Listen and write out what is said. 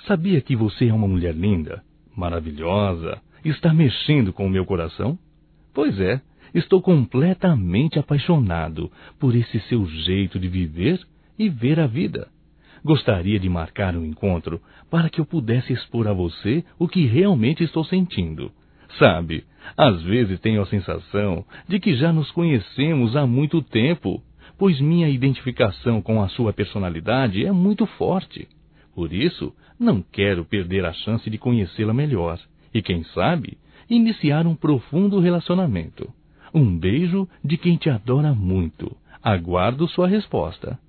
Sabia que você é uma mulher linda, maravilhosa, está mexendo com o meu coração? Pois é, estou completamente apaixonado por esse seu jeito de viver e ver a vida. Gostaria de marcar um encontro para que eu pudesse expor a você o que realmente estou sentindo. Sabe, às vezes tenho a sensação de que já nos conhecemos há muito tempo, pois minha identificação com a sua personalidade é muito forte. Por isso, não quero perder a chance de conhecê-la melhor e, quem sabe, iniciar um profundo relacionamento. Um beijo de quem te adora muito. Aguardo sua resposta.